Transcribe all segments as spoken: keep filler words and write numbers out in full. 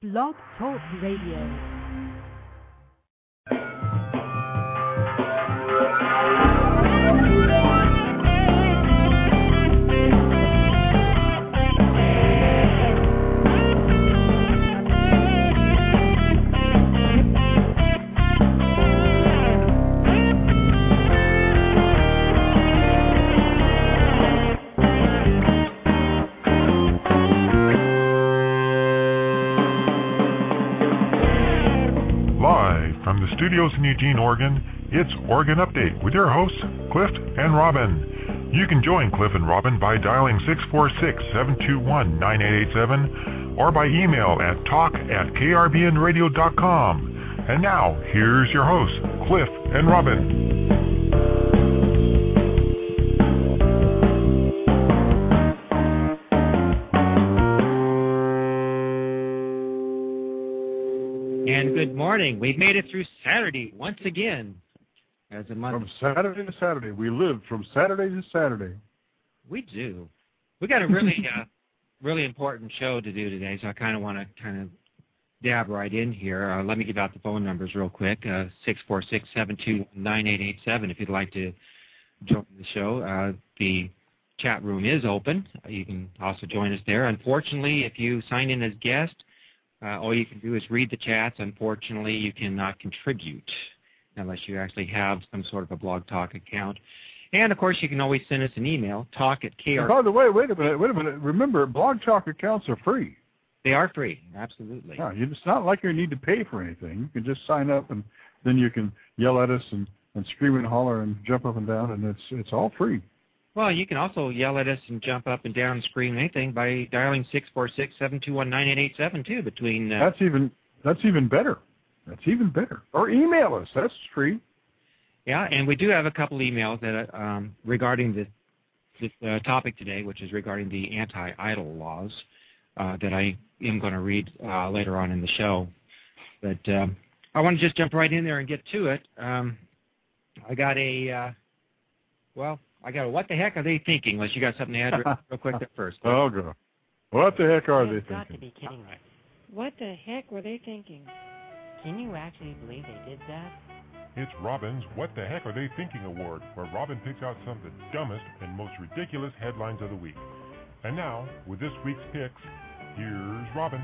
Blog Talk Radio. Studios in Eugene, Oregon, it's Oregon Update with your hosts, Cliff and Robin. You can join Cliff and Robin by dialing six four six, seven two one, nine eight eight seven or by email at talk at k r b n radio dot com. And now, here's your hosts, Cliff and Robin. Good morning. We've made it through Saturday once again. As a month. From Saturday to Saturday. We live from Saturday to Saturday. We do. We got a really, uh, really important show to do today, so I kind of want to kind of dab right in here. Uh, let me give out the phone numbers real quick. Uh, six four six, seven two one, nine eight eight seven if you'd like to join the show. Uh, the chat room is open. You can also join us there. Unfortunately, if you sign in as guest, Uh, all you can do is read the chats. Unfortunately, you cannot contribute unless you actually have some sort of a Blog Talk account. And, of course, you can always send us an email, talk at K R. By the way, wait a minute, wait a minute. Remember, Blog Talk accounts are free. They are free, absolutely. Yeah, you, it's not like you need to pay for anything. You can just sign up, and then you can yell at us and, and scream and holler and jump up and down, and it's it's all free. Well, you can also yell at us and jump up and down and scream anything by dialing six four six, seven two one, nine eight eight seven, too, between... Uh, that's even that's even better. That's even better. Or email us. That's free. Yeah, and we do have a couple emails that um, regarding this, this uh, topic today, which is regarding the anti-idol laws uh, that I am going to read uh, later on in the show. But um, I want to just jump right in there and get to it. Um, I got a... Uh, well... I got a, what the heck are they thinking? Unless you got something to add real quick there first. Oh, God. What the heck are they thinking? Got to be kidding me. What the heck were they thinking? Can you actually believe they did that? It's Robin's What the Heck Are They Thinking Award, where Robin picks out some of the dumbest and most ridiculous headlines of the week. And now, with this week's picks, here's Robin.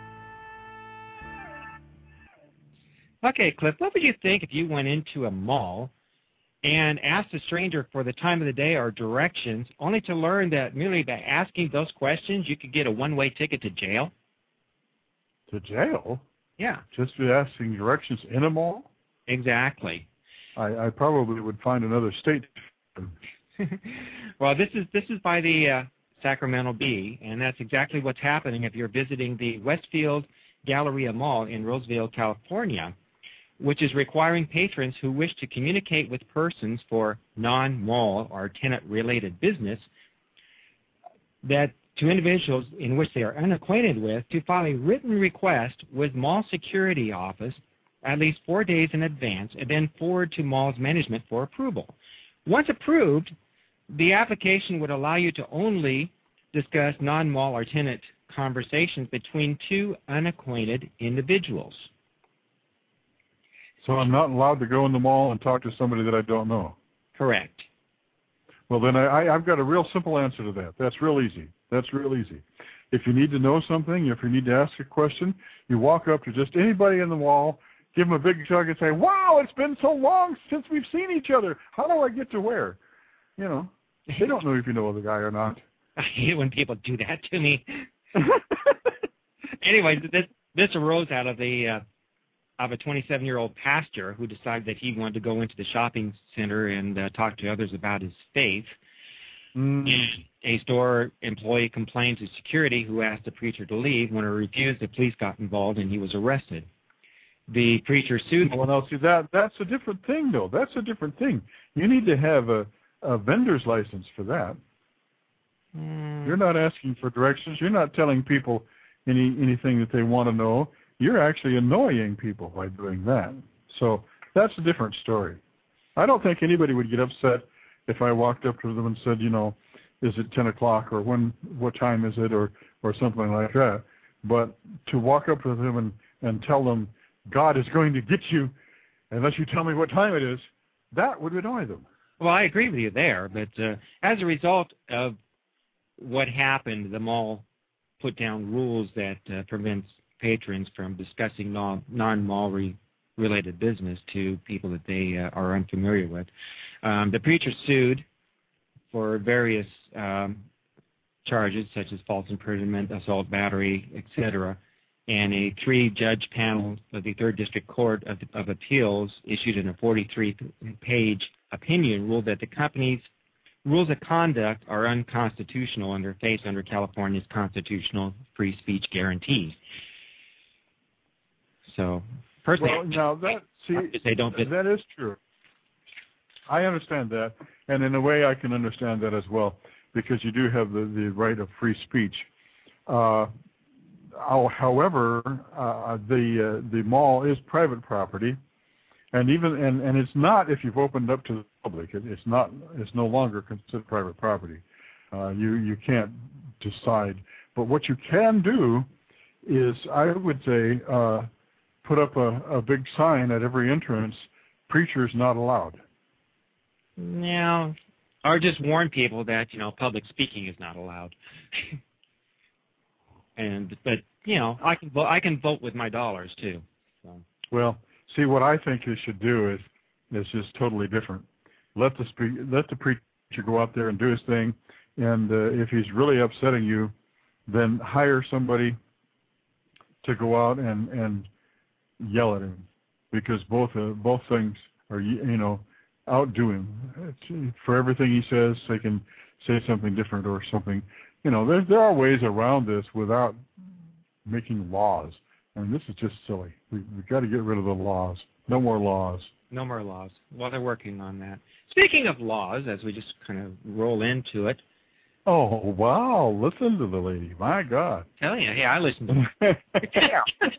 Okay, Cliff, what would you think if you went into a mall and asked a stranger for the time of the day or directions, only to learn that merely by asking those questions, you could get a one-way ticket to jail? To jail? Yeah. Just for asking directions in a mall? Exactly. I, I probably would find another state. Well, this is this is by the uh, Sacramento Bee, and that's exactly what's happening if you're visiting the Westfield Galleria Mall in Roseville, California, which is requiring patrons who wish to communicate with persons for non-mall or tenant-related business that to individuals in which they are unacquainted with to file a written request with mall security office at least four days in advance and then forward to mall's management for approval. Once approved, the application would allow you to only discuss non-mall or tenant conversations between two unacquainted individuals. So I'm not allowed to go in the mall and talk to somebody that I don't know? Correct. Well, then I, I, I've got a real simple answer to that. That's real easy. That's real easy. If you need to know something, if you need to ask a question, you walk up to just anybody in the mall, give them a big hug and say, wow, it's been so long since we've seen each other. How do I get to where? You know, they don't know if you know the guy or not. I hate when people do that to me. Anyway, this, this arose out of the... Uh, of a twenty-seven-year-old pastor who decided that he wanted to go into the shopping center and uh, talk to others about his faith. Mm. And a store employee complained to security, who asked the preacher to leave. When he refused, the police got involved and he was arrested. The preacher sued... Well, now, see, that, that's a different thing, though. That's a different thing. You need to have a, a vendor's license for that. Mm. You're not asking for directions. You're not telling people any anything that they want to know. You're actually annoying people by doing that. So that's a different story. I don't think anybody would get upset if I walked up to them and said, you know, is it ten o'clock or when? What time is it, or or something like that. But to walk up to them and, and tell them, God is going to get you unless you tell me what time it is, that would annoy them. Well, I agree with you there, but uh, as a result of what happened, the mall put down rules that uh, prevents patrons from discussing non, non-mall re- related business to people that they uh, are unfamiliar with. Um, the preacher sued for various um, charges such as false imprisonment, assault, battery, et cetera, and a three-judge panel of the Third District Court of, of Appeals issued in a forty-three page opinion ruled that the company's rules of conduct are unconstitutional and they're faced under California's constitutional free speech guarantee. So, personally, well, now that see they don't fit. That is true. I understand that, and in a way, I can understand that as well, because you do have the, the right of free speech. Uh, however, uh, the uh, the mall is private property, and even and, and it's not if you've opened up to the public. It, it's not. It's no longer considered private property. Uh, you you can't decide. But what you can do is, I would say, uh, put up a, a big sign at every entrance: "Preachers not allowed." No, or just warn people that, you know, public speaking is not allowed. and but you know, I can vote. I can vote with my dollars too. So. Well, see, what I think you should do is is just totally different. Let the spe- let the preacher go out there and do his thing, and uh, if he's really upsetting you, then hire somebody to go out and, and yell at him, because both uh, both things are, you know, outdo him. It's, for everything he says, they can say something different or something. You know, there there are ways around this without making laws. I mean, this is just silly. We, we've got to get rid of the laws. No more laws. No more laws. Well, they're working on that. Speaking of laws, as we just kind of roll into it. Oh, wow. Listen to the lady. My God. Tell you, hey, I listen to her.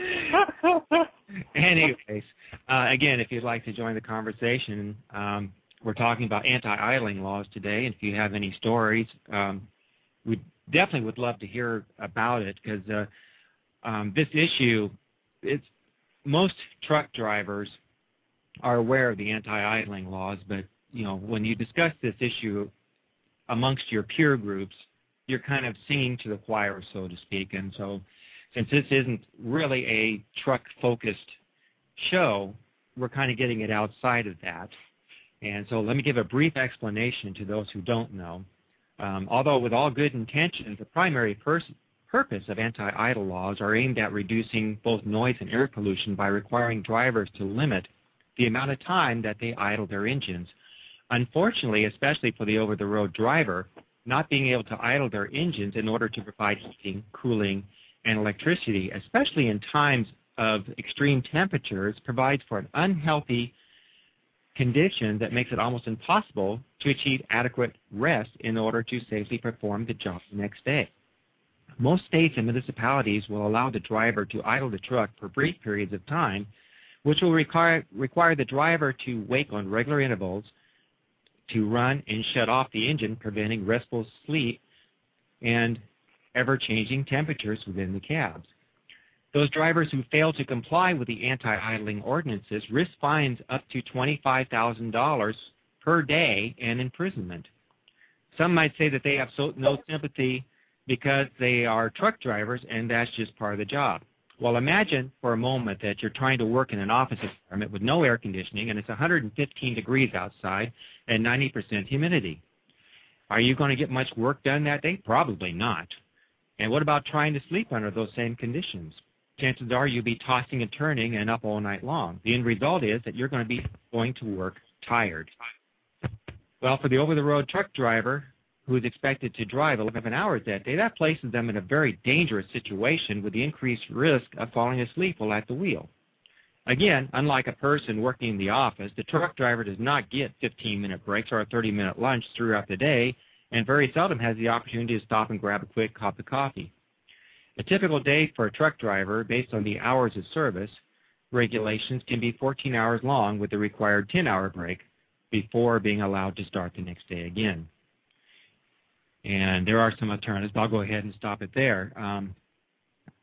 Anyways, uh, again, if you'd like to join the conversation, um, we're talking about anti-idling laws today. And if you have any stories, um, we definitely would love to hear about it, because uh, um, this issue, it's most truck drivers are aware of the anti-idling laws, but you know, when you discuss this issue amongst your peer groups, you're kind of singing to the choir, so to speak. And so, since this isn't really a truck-focused show, we're kind of getting it outside of that. And so let me give a brief explanation to those who don't know. Um, although with all good intentions, the primary pers- purpose of anti-idle laws are aimed at reducing both noise and air pollution by requiring drivers to limit the amount of time that they idle their engines. Unfortunately, especially for the over-the-road driver, not being able to idle their engines in order to provide heating, cooling, and electricity, especially in times of extreme temperatures, provides for an unhealthy condition that makes it almost impossible to achieve adequate rest in order to safely perform the job the next day. Most states and municipalities will allow the driver to idle the truck for brief periods of time, which will require, require the driver to wake on regular intervals to run and shut off the engine, preventing restful sleep and ever-changing temperatures within the cabs. Those drivers who fail to comply with the anti-idling ordinances risk fines up to twenty-five thousand dollars per day and imprisonment. Some might say that they have so, no sympathy because they are truck drivers and that's just part of the job. Well, imagine for a moment that you're trying to work in an office environment with no air conditioning and it's one hundred fifteen degrees outside and ninety percent humidity. Are you going to get much work done that day? Probably not. And what about trying to sleep under those same conditions? Chances are you'll be tossing and turning and up all night long. The end result is that you're going to be going to work tired. Well, for the over-the-road truck driver who is expected to drive eleven hours that day, that places them in a very dangerous situation with the increased risk of falling asleep while at the wheel. Again, unlike a person working in the office, the truck driver does not get fifteen-minute breaks or a thirty-minute lunch throughout the day, and very seldom has the opportunity to stop and grab a quick cup of coffee. A typical day for a truck driver, based on the hours of service regulations, can be fourteen hours long with the required ten-hour break before being allowed to start the next day again. And there are some alternatives, but I'll go ahead and stop it there. Um,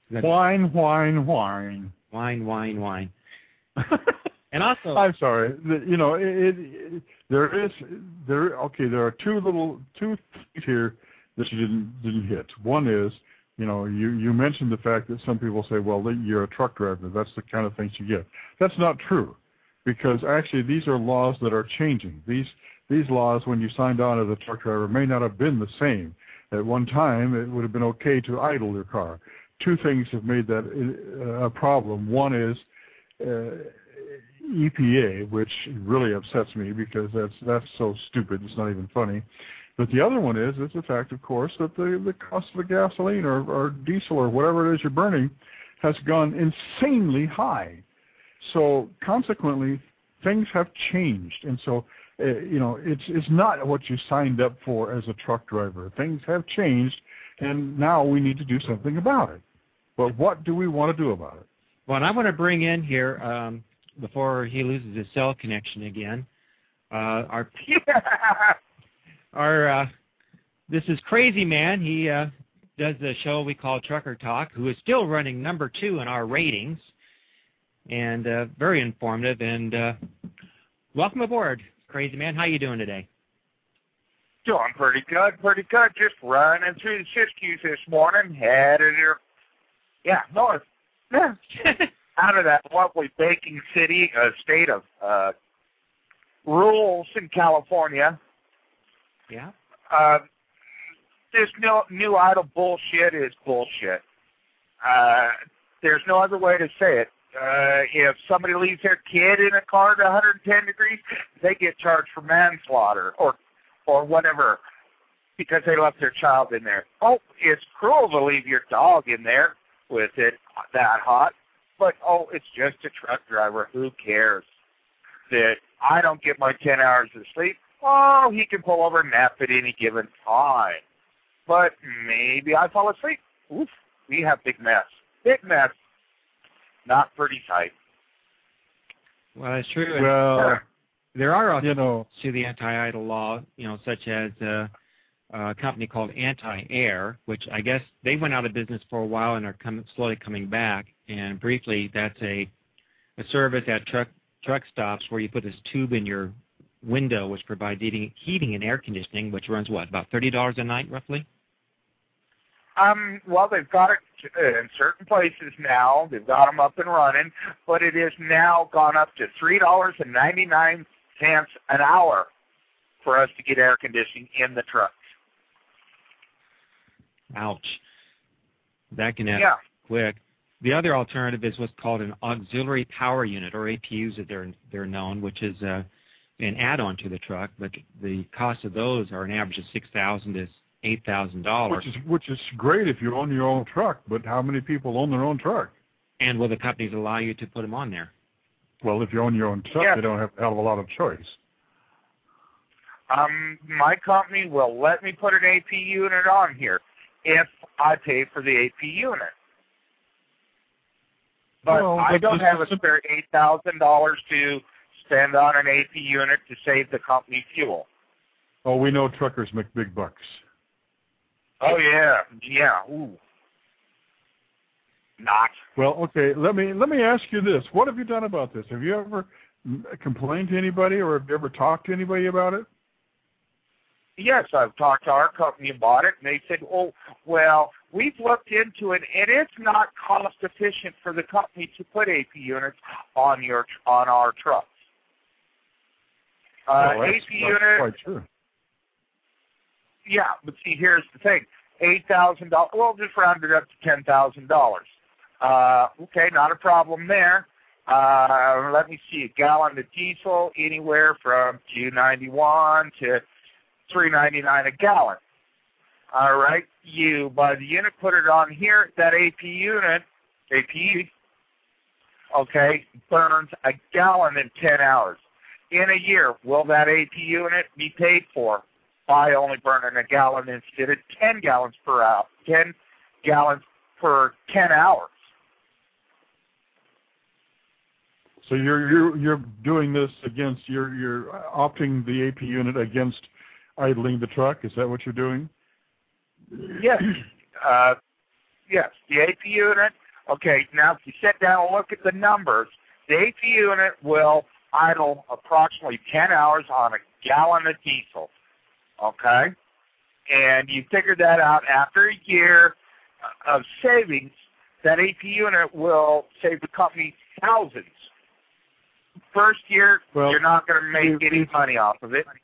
Whine, whine, whine. Whine, whine, whine. And also, I'm sorry. The, you know, it, it, it, there is there. Okay, there are two little two things here that you didn't didn't hit. One is, you know, you you mentioned the fact that some people say, well, you're a truck driver. That's the kind of things you get. That's not true, because actually these are laws that are changing. These these laws, when you signed on as a truck driver, may not have been the same. At one time, it would have been okay to idle your car. Two things have made that a problem. One is uh, E P A, which really upsets me because that's that's so stupid. It's not even funny. But the other one is is the fact, of course, that the, the cost of the gasoline or, or diesel or whatever it is you're burning has gone insanely high. So consequently, things have changed, and so uh, you know it's it's not what you signed up for as a truck driver. Things have changed, and now we need to do something about it. But what do we want to do about it? Well, and I want to bring in here, um, before he loses his cell connection again, uh, our our uh, this is Crazy Man. He uh, does the show we call Trucker Talk, who is still running number two in our ratings, and uh, very informative. And uh, welcome aboard, Crazy Man. How you doing today? Doing pretty good, pretty good. Just running through the Siskiyou this morning, headed here. Yeah, north. Yeah. Out of that lovely baking city, uh, state of uh, rules in California. Yeah. Uh, this new, new idle bullshit is bullshit. Uh, there's no other way to say it. Uh, if somebody leaves their kid in a car to one hundred ten degrees, they get charged for manslaughter or or whatever because they left their child in there. Oh, it's cruel to leave your dog in there with it that hot, but oh, it's just a truck driver. Who cares that I don't get my ten hours of sleep? Oh, he can pull over and nap at any given time. But maybe I fall asleep. Oof, we have big mess. Big mess. Not pretty tight. Well, that's true. Well, there are also, you know, to the anti-idle law, you know, such as uh, a company called Anti-Air, which I guess they went out of business for a while and are com- slowly coming back. And briefly, that's a, a service at truck truck stops where you put this tube in your window, which provides heating, heating and air conditioning, which runs what, about thirty dollars a night, roughly? Um, well, they've got it in certain places now. They've got them up and running, but it has now gone up to three dollars and ninety-nine cents an hour for us to get air conditioning in the trucks. Ouch. That can happen yeah. quick. The other alternative is what's called an auxiliary power unit, or A P Us as they're, they're known, which is uh, an add-on to the truck, but the cost of those are an average of six thousand dollars to eight thousand dollars. Which is which is great if you own your own truck, but how many people own their own truck? And will the companies allow you to put them on there? Well, if you own your own truck, yeah. they don't have a hell of a lot of choice. Um, my company will let me put an A P unit on here if I pay for the A P unit. But well, I don't have a simple... spare eight thousand dollars to spend on an A P unit to save the company fuel. Oh, we know truckers make big bucks. Oh, yeah. Yeah. Ooh. Not. Well, okay, let me let me ask you this. What have you done about this? Have you ever complained to anybody or have you ever talked to anybody about it? Yes, I've talked to our company about it, and they said, oh, well, we've looked into it, and it's not cost efficient for the company to put A P units on your on our trucks. Uh, well, that's, A P that's unit. quite true. Yeah, but see, here's the thing: eight thousand dollars. Well, just round it up to ten thousand dollars. Uh, okay, not a problem there. Uh, let me see, a gallon of diesel anywhere from two ninety-one to three ninety-nine a gallon. All right, you buy the unit, put it on here. That A P unit, A P, okay, burns a gallon in ten hours. In a year, will that A P unit be paid for by only burning a gallon instead of ten gallons per hour, ten gallons per ten hours? So you're you're you're doing this against you're you're opting the A P unit against idling the truck. Is that what you're doing? Yes. Uh, yes, the A P unit. Okay, now if you sit down and look at the numbers, the A P unit will idle approximately ten hours on a gallon of diesel. Okay? And you figure that out after a year of savings, that A P unit will save the company thousands. First year, well, you're not going to make any money off of it.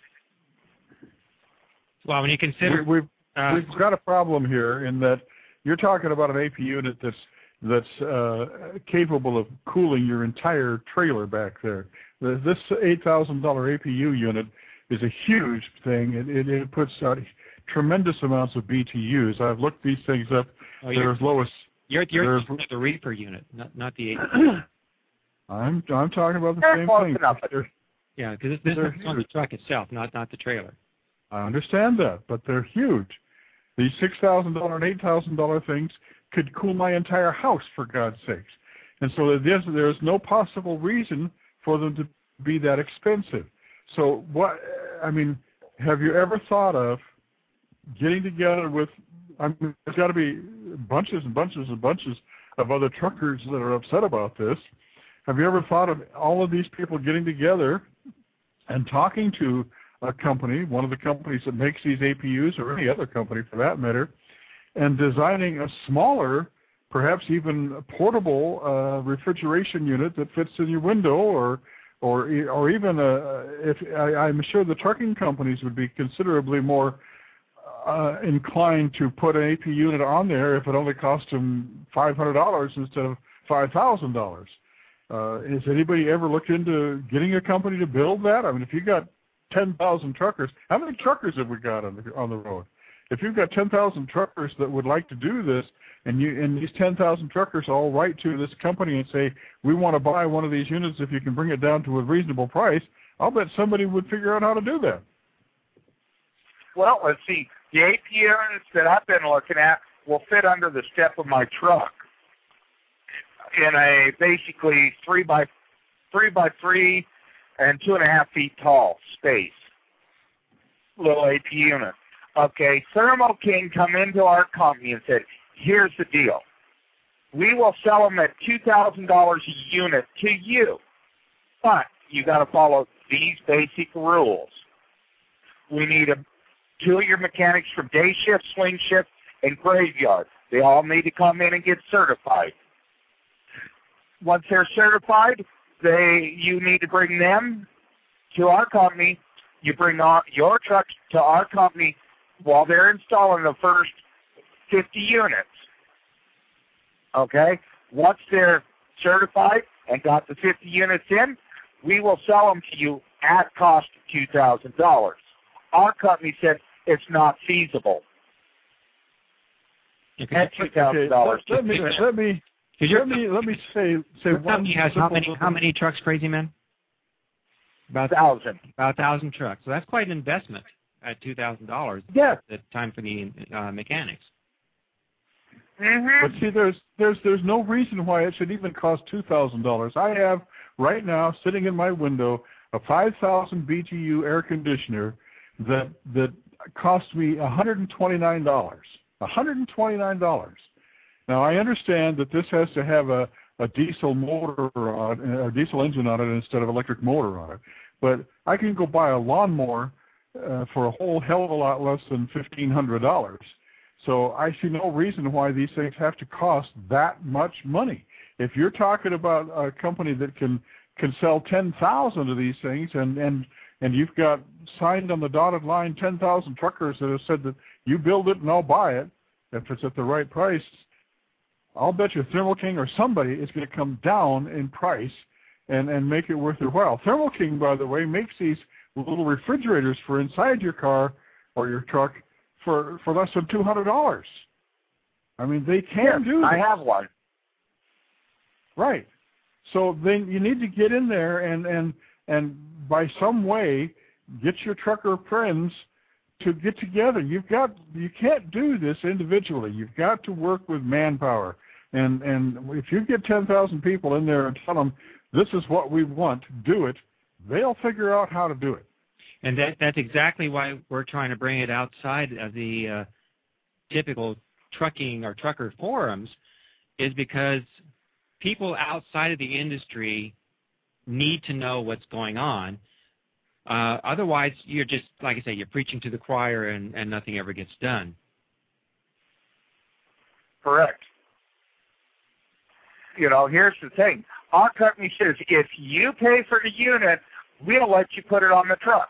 Well, when you consider... We, we've, uh, we've got a problem here in that you're talking about an A P unit that's that's uh, capable of cooling your entire trailer back there. The, this eight thousand dollar A P U unit is a huge thing. It, it, it puts out tremendous amounts of B T Us. I've looked these things up. Oh, they're as low as... You're, you're the Reaper unit, not, not the A P U. I'm, I'm talking about the they're same close thing. Enough. Yeah, because this is on the truck itself, not, not the trailer. I understand that, but they're huge. These six thousand dollar and eight thousand dollar things could cool my entire house, for God's sakes. And so there's, there's no possible reason for them to be that expensive. So what, I mean, have you ever thought of getting together with, I mean, there's got to be bunches and bunches and bunches of other truckers that are upset about this. Have you ever thought of all of these people getting together and talking to a company, one of the companies that makes these A P Us, or any other company for that matter, and designing a smaller, perhaps even portable uh, refrigeration unit that fits in your window, or or or even a, if I, I'm sure the trucking companies would be considerably more uh, inclined to put an A P unit on there if it only cost them five hundred dollars instead of five thousand dollars. Uh, has anybody ever looked into getting a company to build that? I mean, if you got ten thousand truckers, how many truckers have we got on the on the road? If you've got ten thousand truckers that would like to do this, and you and these ten thousand truckers all write to this company and say, we want to buy one of these units if you can bring it down to a reasonable price, I'll bet somebody would figure out how to do that. Well, let's see. The A P units that I've been looking at will fit under the step of my truck in a basically three by three by three and two and a half feet tall space. Little A P unit. Okay, Thermo King come into our company and said, here's the deal. We will sell them at two thousand dollars a unit to you, but you got to follow these basic rules. We need a, two of your mechanics from day shift, swing shift, and graveyard. They all need to come in and get certified. Once they're certified, they you need to bring them to our company. You bring our, your trucks to our company while they're installing the first fifty units. Okay? Once they're certified and got the fifty units in, we will sell them to you at cost of two thousand dollars. Our company said it's not feasible. At two thousand dollars. Okay, let me let me let me let me say say your one. Company has how many how many trucks, Crazy Man? About a thousand. About a thousand trucks. So that's quite an investment at two thousand dollars. Yes. At the time for the uh, mechanics. Mm-hmm. But see, there's there's there's no reason why it should even cost two thousand dollars. I have right now sitting in my window a five thousand B T U air conditioner that that cost me one hundred and twenty nine dollars. one hundred and twenty nine dollars. Now I understand that this has to have a a diesel motor on it, or diesel engine on it instead of electric motor on it. But I can go buy a lawnmower uh, for a whole hell of a lot less than fifteen hundred dollars. So I see no reason why these things have to cost that much money. If you're talking about a company that can can sell ten thousand of these things, and and and you've got signed on the dotted line ten thousand truckers that have said that you build it and I'll buy it if it's at the right price, I'll bet you Thermo King or somebody is going to come down in price and, and make it worth their while. Thermo King, by the way, makes these little refrigerators for inside your car or your truck for, for less than two hundred dollars. I mean, they can Here, do that. I have one. Right. So then you need to get in there and, and, and by some way get your trucker friends to get together. You've got you can't do this individually. You've got to work with manpower. And and if you get ten thousand people in there and tell them this is what we want, do it, they'll figure out how to do it. And that that's exactly why we're trying to bring it outside of the uh, typical trucking or trucker forums is because people outside of the industry need to know what's going on. Uh, otherwise, you're just, like I say, you're preaching to the choir and, and nothing ever gets done. Correct. You know, here's the thing. Our company says if you pay for the unit, we'll let you put it on the truck.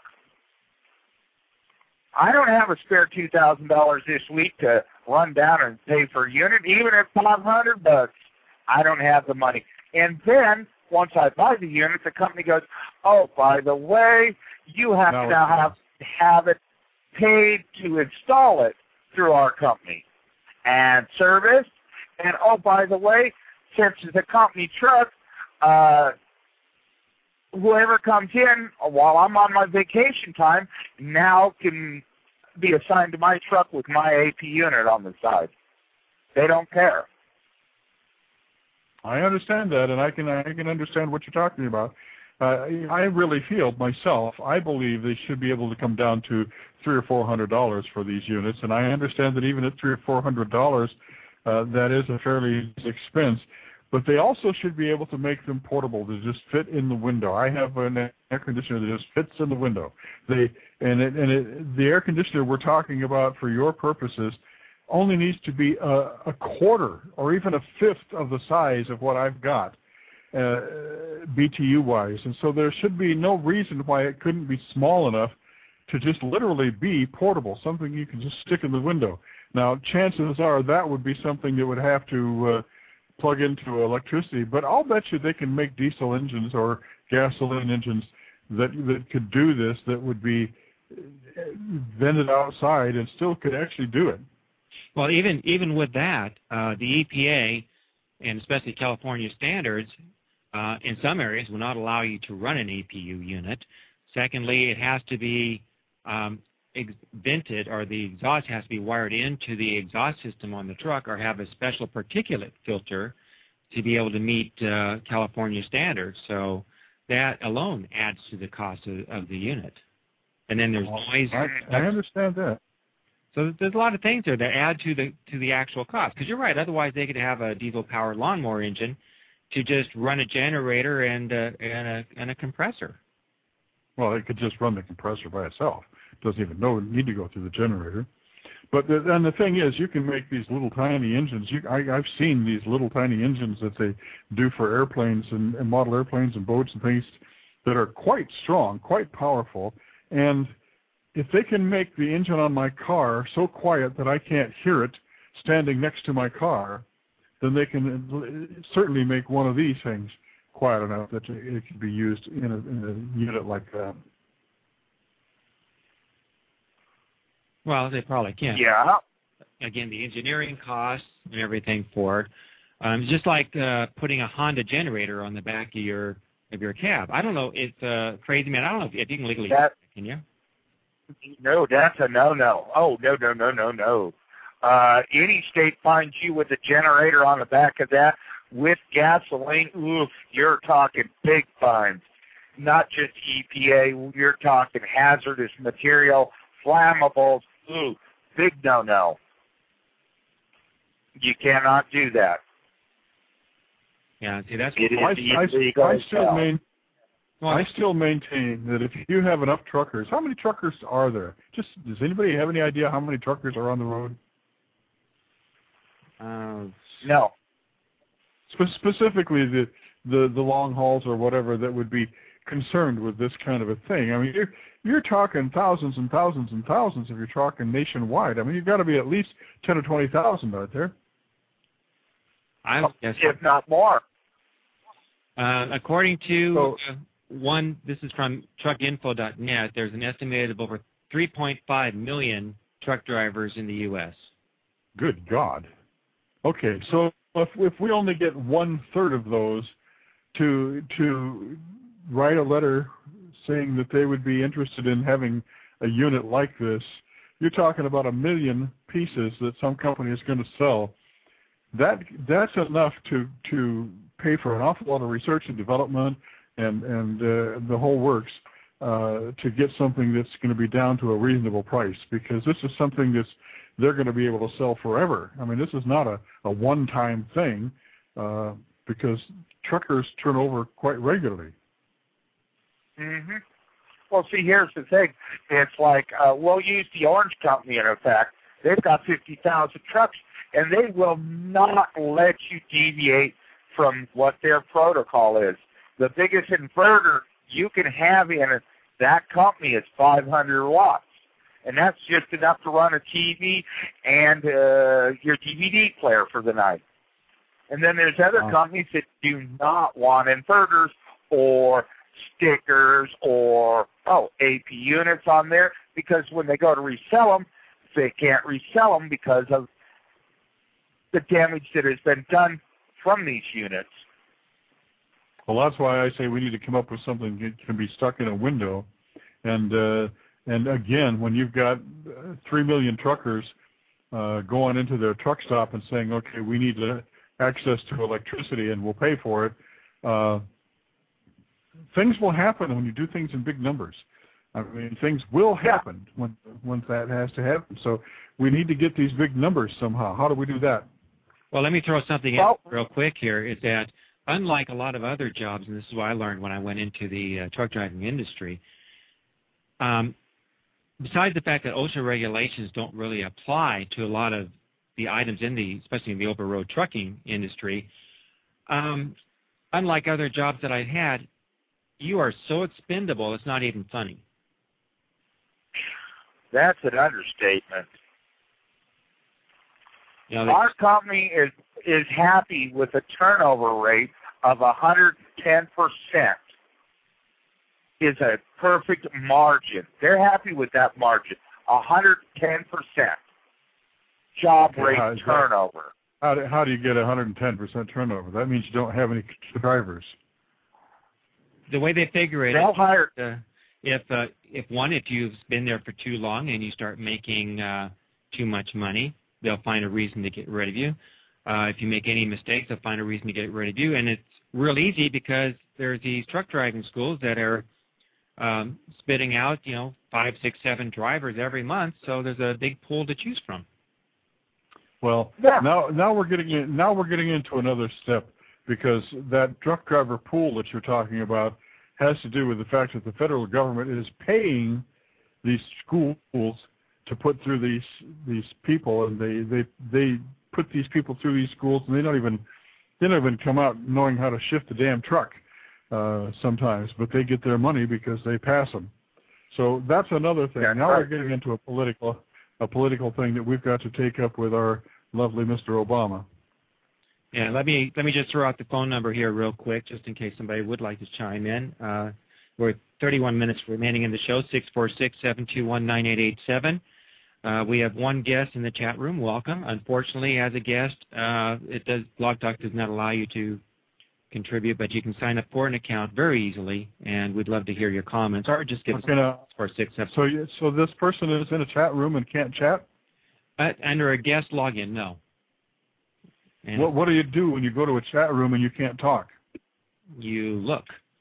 I don't have a spare two thousand dollars this week to run down and pay for a unit, even at five hundred bucks. I don't have the money. And then once I buy the unit, the company goes, "Oh, by the way, you have no, to now have have it paid to install it through our company and service. And oh, by the way, since it's a company truck, uh, whoever comes in while I'm on my vacation time now can be assigned to my truck with my A P unit on the side." They don't care. I understand that, and I can I can understand what you're talking about. Uh, I really feel myself, I believe they should be able to come down to three or four hundred dollars for these units, and I understand that even at three or four hundred dollars, uh, that is a fairly expense. But they also should be able to make them portable to just fit in the window. I have an air conditioner that just fits in the window. They and it, and it, the air conditioner we're talking about for your purposes only needs to be a, a quarter or even a fifth of the size of what I've got, uh, B T U-wise. And so there should be no reason why it couldn't be small enough to just literally be portable, something you can just stick in the window. Now, chances are that would be something that would have to uh, plug into electricity, but I'll bet you they can make diesel engines or gasoline engines that that could do this, that would be vented outside and still could actually do it. Well, even even with that, uh, the E P A, and especially California standards, uh, in some areas will not allow you to run an A P U unit. Secondly, it has to be um, ex- vented, or the exhaust has to be wired into the exhaust system on the truck, or have a special particulate filter to be able to meet uh, California standards. So that alone adds to the cost of, of the unit. And then there's noise. I, I understand that. So there's a lot of things there that add to the to the actual cost. Because you're right. Otherwise, they could have a diesel-powered lawnmower engine to just run a generator and uh, and a and a compressor. Well, it could just run the compressor by itself. It doesn't even know need to go through the generator. But the, and the thing is, you can make these little tiny engines. You, I, I've seen these little tiny engines that they do for airplanes and, and model airplanes and boats and things that are quite strong, quite powerful, and if they can make the engine on my car so quiet that I can't hear it standing next to my car, then they can certainly make one of these things quiet enough that it can be used in a, in a unit like that. Well, they probably can. Yeah. Again, the engineering costs and everything for it. Um, it's just like uh, putting a Honda generator on the back of your of your cab. I don't know. It's uh, crazy, man. I don't know if, if you can legally that, can you? No, that's a no-no. Oh, no, no, no, no, no. Uh, any state finds you with a generator on the back of that with gasoline, oof, you're talking big fines. Not just E P A, you're talking hazardous material, flammables, ooh, big no-no. You cannot do that. Yeah, see, that's it I, is I, I, still main, well, I still maintain that if you have enough truckers, how many truckers are there? Just does anybody have any idea how many truckers are on the road? Uh, no. Spe- specifically, the, the the long hauls or whatever that would be concerned with this kind of a thing. I mean, you're you're talking thousands and thousands and thousands if you're talking nationwide. I mean, you've got to be at least ten or twenty thousand out there. I guess, if not more. Uh, according to so, uh, one, this is from truck info dot net, there's an estimated of over three point five million truck drivers in the U S Good God. Okay, so if if we only get one third of those to to write a letter saying that they would be interested in having a unit like this, you're talking about a million pieces that some company is going to sell. That that's enough to to pay for an awful lot of research and development and and uh, the whole works uh, to get something that's going to be down to a reasonable price, because this is something that's they're going to be able to sell forever. I mean, this is not a, a one-time thing uh, because truckers turn over quite regularly. Mm-hmm. Well, see, here's the thing. It's like uh, we'll use the Orange Company in effect. They've got fifty thousand trucks, and they will not let you deviate from what their protocol is. The biggest inverter you can have in that company is five hundred watts, and that's just enough to run a T V and uh, your D V D player for the night. And then there's other wow. companies that do not want inverters or stickers or, oh, A P units on there, because when they go to resell them, they can't resell them because of the damage that has been done from these units. Well, that's why I say we need to come up with something that can be stuck in a window. And uh, and again, when you've got three million truckers uh, going into their truck stop and saying, okay, we need uh, access to electricity and we'll pay for it, uh, things will happen when you do things in big numbers. I mean, things will happen when once that has to happen. So we need to get these big numbers somehow. How do we do that? Well, let me throw something well, in real quick here, is that unlike a lot of other jobs, and this is what I learned when I went into the uh, truck driving industry, um, besides the fact that OSHA regulations don't really apply to a lot of the items in the, especially in the over-road trucking industry, um, unlike other jobs that I've had, you are so expendable, it's not even funny. That's an understatement. You know, Our company is is happy with a turnover rate of one hundred ten percent. Is a perfect margin. They're happy with that margin, one hundred ten percent job okay, rate how turnover. That, how, do, how do you get one hundred ten percent turnover? That means you don't have any drivers. The way they figure it, They'll hire. Uh, if uh, if one, if you've been there for too long and you start making uh, too much money, they'll find a reason to get rid of you. Uh, if you make any mistakes, they'll find a reason to get rid of you. And it's real easy because there's these truck driving schools that are um, spitting out, you know, five, six, seven drivers every month. So there's a big pool to choose from. Well, yeah. now now we're getting in, now we're getting into another step, because that truck driver pool that you're talking about has to do with the fact that the federal government is paying these schools to put through these these people, and they they they put these people through these schools, and they don't even they don't even come out knowing how to shift the damn truck uh, sometimes, but they get their money because they pass them. So that's another thing. That's now right. we're getting into a political a political thing that we've got to take up with our lovely Mister Obama. Yeah, let me let me just throw out the phone number here real quick, just in case somebody would like to chime in. Uh, we're at thirty-one minutes remaining in the show, six four six, seven two one, nine eight eight seven. Uh, we have one guest in the chat room. Welcome. Unfortunately, as a guest, uh, it does Blog Talk does not allow you to contribute, but you can sign up for an account very easily, and we'd love to hear your comments, or just give okay, us now, four six seven. So, you, so this person is in a chat room and can't chat? Uh, under a guest login, no. And What, what do you do when you go to a chat room and you can't talk? you look.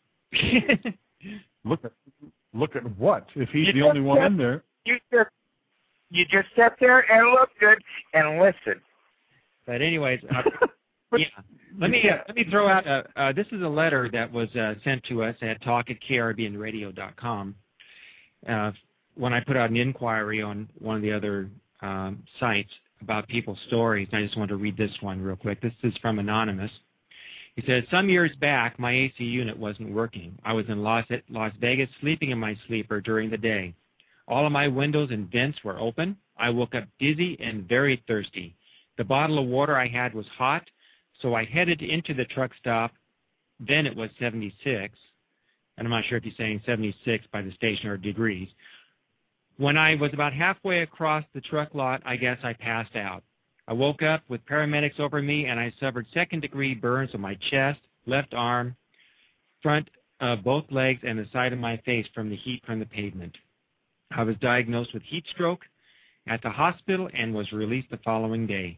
Look at look at what? If he's You the only just one sit- in there. You just you just sit there and look good and listen. But anyways, uh, yeah. Let me uh, let me throw out. Uh, uh, this is a letter that was uh, sent to us at talk at K R B N radio dot com. Uh, when I put out an inquiry on one of the other um, sites about people's stories, and I just want to read this one real quick. This is from Anonymous. He says, some years back, my A C unit wasn't working. I was in Las, Las Vegas sleeping in my sleeper during the day. All of my windows and vents were open. I woke up dizzy and very thirsty. The bottle of water I had was hot, so I headed into the truck stop. Then it was seventy-six. And I'm not sure if he's saying seventy-six by the station or degrees. When I was about halfway across the truck lot, I guess I passed out. I woke up with paramedics over me, and I suffered second-degree burns on my chest, left arm, front of both legs, and the side of my face from the heat from the pavement. I was diagnosed with heat stroke at the hospital and was released the following day.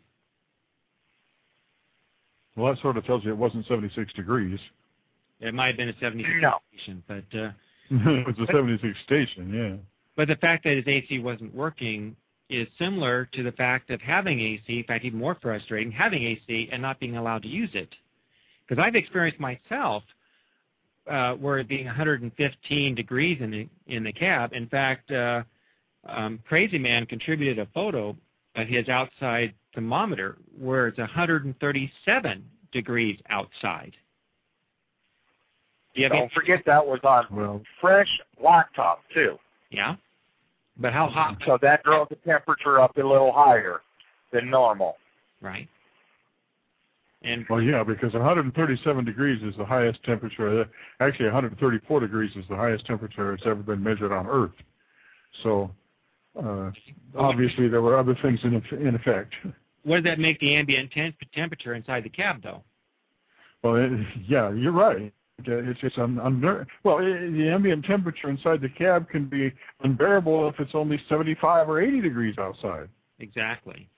Well, that sort of tells you it wasn't seventy-six degrees. It might have been a seventy-six No. station, but uh, It was a seventy-six station, yeah. but the fact that his A C wasn't working is similar to the fact of having A C, in fact, even more frustrating, having A C and not being allowed to use it. Because I've experienced myself uh, where it being one hundred fifteen degrees in the, in the cab. In fact, uh, um, Crazy Man contributed a photo of his outside thermometer where it's one hundred thirty-seven degrees outside. Do you have Don't any- forget that was on Well, fresh blacktop, too. Yeah? But how hot? So that drove the temperature up a little higher than normal. Right. And well, yeah, because one hundred thirty-seven degrees is the highest temperature. Actually, one hundred thirty-four degrees is the highest temperature that's ever been measured on Earth. So, uh, obviously, there were other things in, in effect. what does that make the ambient temp- temperature inside the cab, though? Well, it, yeah, you're right. It's just un, unbear- well, it, the ambient temperature inside the cab can be unbearable if it's only seventy-five or eighty degrees outside. Exactly.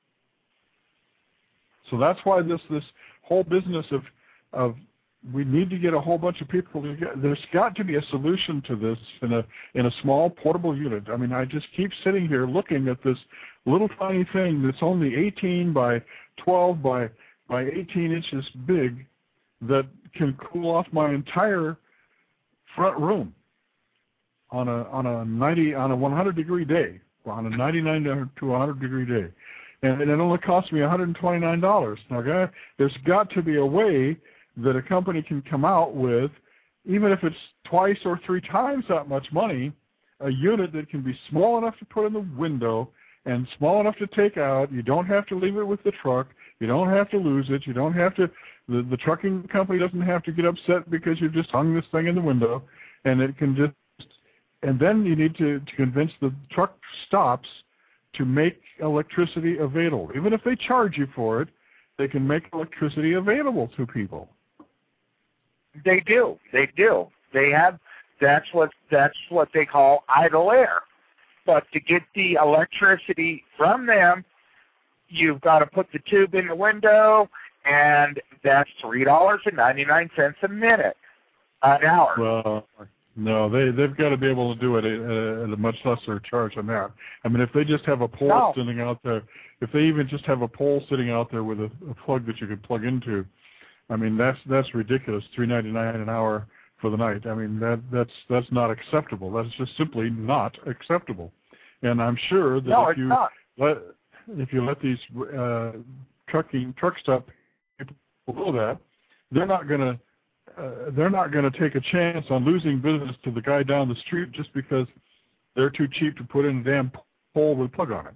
So that's why this this whole business of of we need to get a whole bunch of people together. There's got to be a solution to this in a in a small portable unit. I mean, I just keep sitting here looking at this little tiny thing that's only eighteen by twelve by by eighteen inches big that can cool off my entire front room on a on a ninety on a one hundred degree day, on a ninety-nine to one hundred degree day. And it only cost me one hundred twenty-nine dollars. Now, guys, there's got to be a way that a company can come out with, even if it's twice or three times that much money, a unit that can be small enough to put in the window and small enough to take out. You don't have to leave it with the truck. You don't have to lose it. You don't have to, the, the trucking company doesn't have to get upset because you've just hung this thing in the window. And it can just, and then you need to, to convince the truck stops to make electricity available. Even if they charge you for it, they can make electricity available to people. They do. They do. They have. That's what. That's what they call idle air. But to get the electricity from them, you've got to put the tube in the window, and that's three dollars and ninety-nine cents a minute, an hour. Well, no, they they've got to be able to do it at, at a much lesser charge than that. I mean, if they just have a pole No. sitting out there, if they even just have a pole sitting out there with a, a plug that you could plug into, I mean, that's that's ridiculous. three ninety-nine an hour for the night. I mean, that that's that's not acceptable. That's just simply not acceptable. And I'm sure that No, if it's you not. let if you let these uh, trucking truck stop people know that, they're not going to uh, they're not going to take a chance on losing business to the guy down the street just because they're too cheap to put in a damn pole with a plug on it.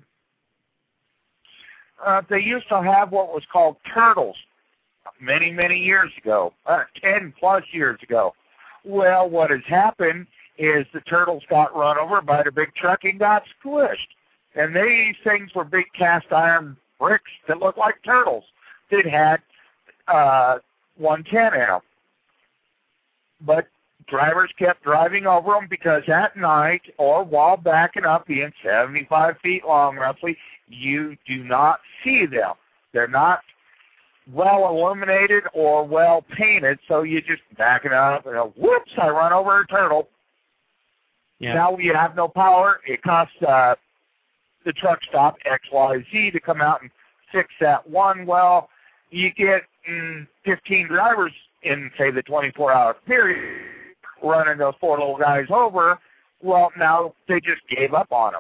Uh, they used to have what was called turtles many, many years ago, uh, ten plus years ago. Well, what has happened is the turtles got run over by the big truck and got squished. And these things were big cast iron bricks that looked like turtles that had uh, one ten in them. But drivers kept driving over them because at night or while backing up, being seventy-five feet long roughly, you do not see them. They're not well illuminated or well painted, so you just back it up and go, whoops, I run over a turtle. Yeah. Now you have no power. It costs uh, the truck stop X Y Z to come out and fix that one. Well, you get mm, fifteen drivers in, say, the twenty-four hour period running those four little guys over. Well, now they just gave up on them.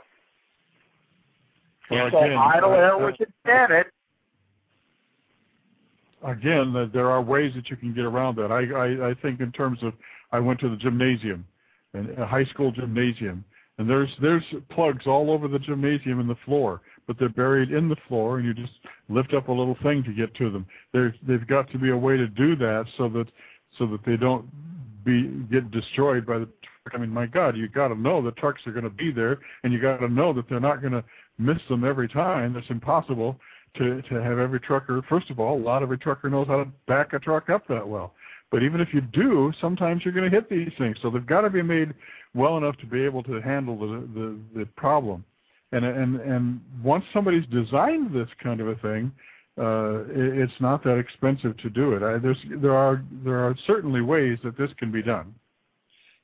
Well, so again, idle uh, air uh, was invented. Again, uh, there are ways that you can get around that. I, I, I think in terms of, I went to the gymnasium, and a high school gymnasium, and there's there's plugs all over the gymnasium in the floor, but they're buried in the floor, and you just lift up a little thing to get to them. There's they've got to be a way to do that so that so that they don't be get destroyed by the truck. I mean, my God, you got to know the trucks are going to be there, and you got to know that they're not going to miss them every time. It's impossible to to have every trucker. First of all, a lot of every trucker knows how to back a truck up that well. But even if you do, sometimes you're going to hit these things. So they've got to be made well enough to be able to handle the the, the problem. And and and once somebody's designed this kind of a thing, uh, it, it's not that expensive to do it. I, there's there are there are certainly ways that this can be done.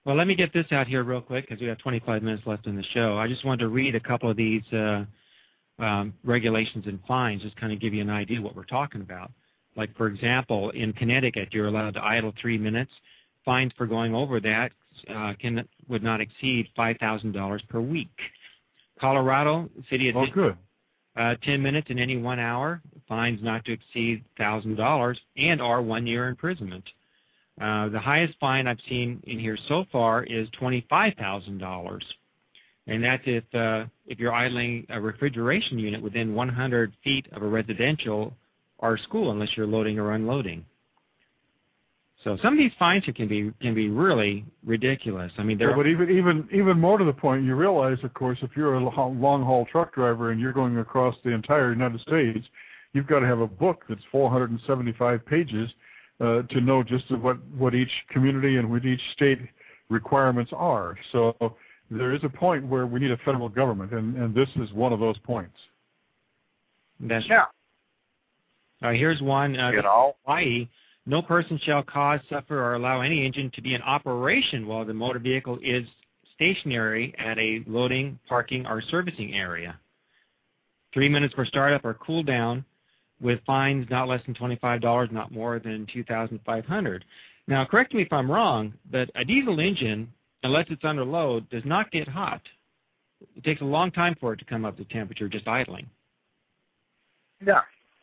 Well, let me get this out here real quick because we have twenty-five minutes left in the show. I just wanted to read a couple of these uh, um, regulations and fines, just kind of give you an idea of what we're talking about. Like, for example, in Connecticut, you're allowed to idle three minutes. Fines for going over that uh, can would not exceed five thousand dollars per week. Colorado, city of Oh, good. Uh, ten minutes in any one hour, fines not to exceed one thousand dollars and or one year imprisonment. Uh, the highest fine I've seen in here so far is twenty-five thousand dollars, and that's if uh, if you're idling a refrigeration unit within one hundred feet of a residential or school, unless you're loading or unloading. So some of these fines can be can be really ridiculous. I mean, they're yeah, but even even even more to the point, you realize, of course, if you're a long haul truck driver and you're going across the entire United States, you've got to have a book that's four hundred seventy-five pages uh, to know just what what each community and what each state requirements are. So there is a point where we need a federal government, and, and this is one of those points. That's yeah. Uh, here's one. Uh, you know, Hawaii. No person shall cause, suffer, or allow any engine to be in operation while the motor vehicle is stationary at a loading, parking, or servicing area. Three minutes for startup or cool down, with fines not less than twenty-five dollars, not more than two thousand five hundred dollars. Now, correct me if I'm wrong, but a diesel engine, unless it's under load, does not get hot. It takes a long time for it to come up to temperature just idling. Yeah.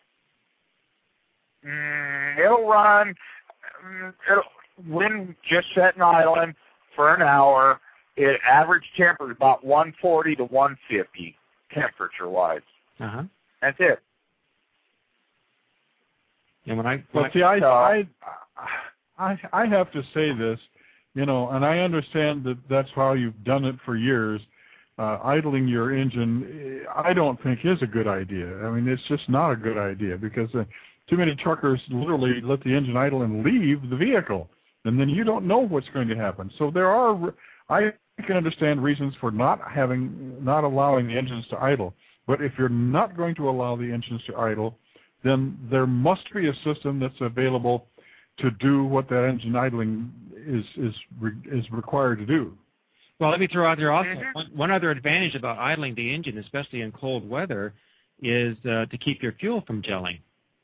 Mm, it'll run, it'll, when just setting idling for an hour, it average temperature is about one forty to one fifty temperature-wise. Uh-huh. That's it. And when I, when well, I, see, I, so, I, I, I have to say this, you know, and I understand that that's how you've done it for years. Uh, idling your engine, I don't think is a good idea. I mean, it's just not a good idea because uh, too many truckers literally let the engine idle and leave the vehicle, and then you don't know what's going to happen. So there are, I can understand reasons for not having, not allowing the engines to idle. But if you're not going to allow the engines to idle, then there must be a system that's available to do what that engine idling is is is required to do. Well, let me throw out there also one, one other advantage about idling the engine, especially in cold weather, is uh, to keep your fuel from gelling.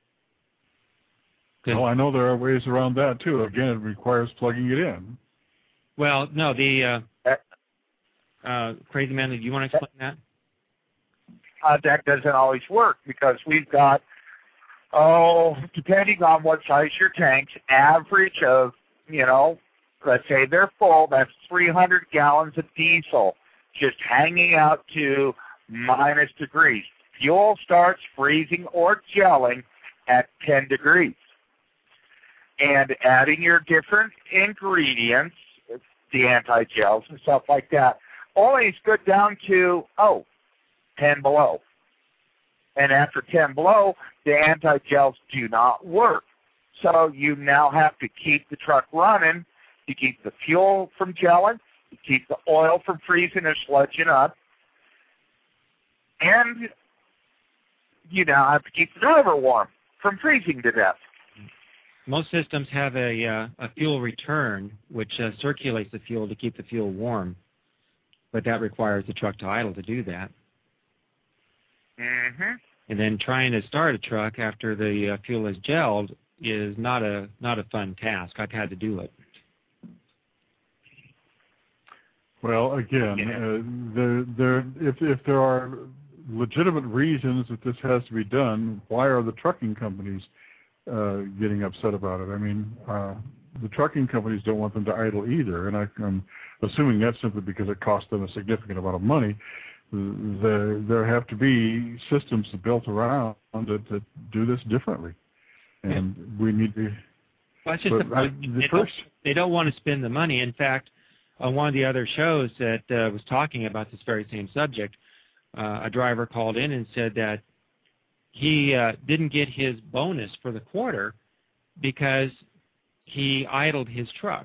Well, I know there are ways around that too. Again, it requires plugging it in. Well, no, the uh, uh, Crazy Man, do you want to explain that? Uh, that doesn't always work because we've got, oh, depending on what size your tanks, average of, you know, let's say they're full, that's three hundred gallons of diesel just hanging out to minus degrees. Fuel starts freezing or gelling at ten degrees. And adding your different ingredients, the anti-gels and stuff like that, only is good down to, oh, ten below. And after ten below, the anti-gels do not work. So you now have to keep the truck running to keep the fuel from gelling, to keep the oil from freezing or sludging up, and you now have to keep the driver warm from freezing to death. Most systems have a, uh, a fuel return, which uh, circulates the fuel to keep the fuel warm, but that requires the truck to idle to do that. Mm-hmm. And then trying to start a truck after the uh, fuel is gelled is not a not a fun task. I've had to do it. Well, again, Yeah. uh, there, there, if if there are legitimate reasons that this has to be done, why are the trucking companies uh, getting upset about it? I mean, uh, the trucking companies don't want them to idle either, and I, I'm assuming that's simply because it costs them a significant amount of money. There, there have to be systems built around that, that do this differently, and yeah. we need to. Well, it's just the, I, they, the don't, first, they don't want to spend the money. In fact, on one of the other shows that uh, was talking about this very same subject, uh, a driver called in and said that he uh, didn't get his bonus for the quarter because he idled his truck.